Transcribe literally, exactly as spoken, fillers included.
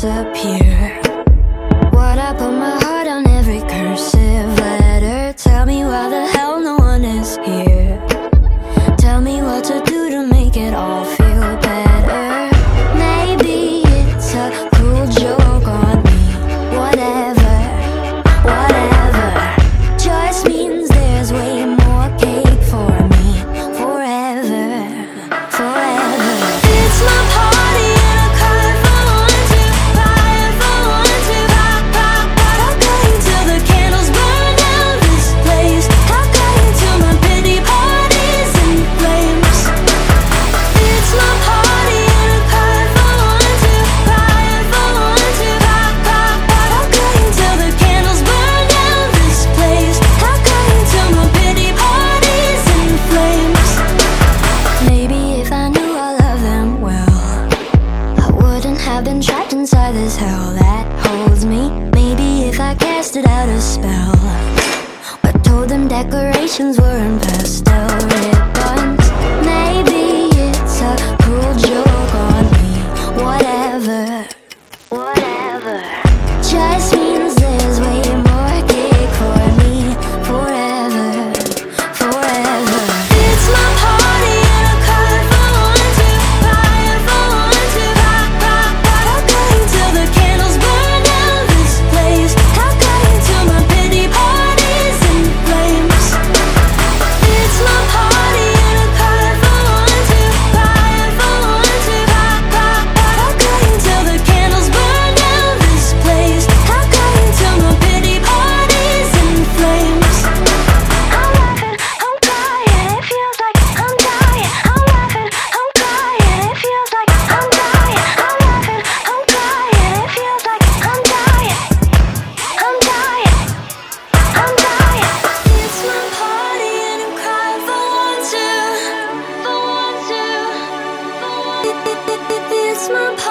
disappear. Why'd I put my heart on every cursive letter? Tell me why the hell no one is here. Tell me what to do to make it all feel better. Maybe it's a cruel joke on me. Whatever, whatever. Just means there's way more cake for me. Forever, forever. It's my party and I cry for one, two, cry for one, two, pop, pop, pop. I'll cry until the candles burn down this place. I'll cry until my pity parties in flames. It's my party and I cry for one, two, cry for one, two, pop, pop, pop. I'll cry until the candles burn down this place. I'll cry until my pity parties in flames. Maybe if I knew all of them well, I wouldn't have been trapped inside this hell that holds me. Maybe if I casted out a spell, but told them decorations were in pastel ribbons. Maybe it's a cruel joke on me. Whatever, whatever. Just means there's way more cake for me. Forever, forever. It's my party and I cry for one, two, cry for one, two, pop, pop, pop. I'll cry until the candles burn down this place. I'll cry until my pity parties in flames. It's my party and I cry for one, two, cry for one, two, pop, pop, pop. I'll cry until the candles burn down this place. I'll cry until my pity parties in flames. I'm laughing, I'm crying, it feels like I'm dying. I'm laughing, I'm crying, it feels like I'm dying. I'm laughing, I'm crying, it feels like I'm dying. I'm dying, I'm dying. It's my party and I'm crying for one, two, for one, two, for one. It's my party.